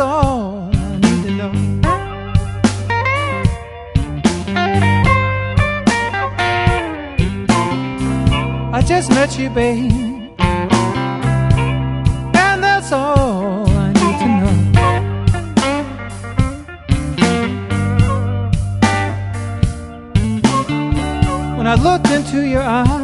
all I need to know. I just met you, babe, and that's all I need to know. When I looked into your eyes,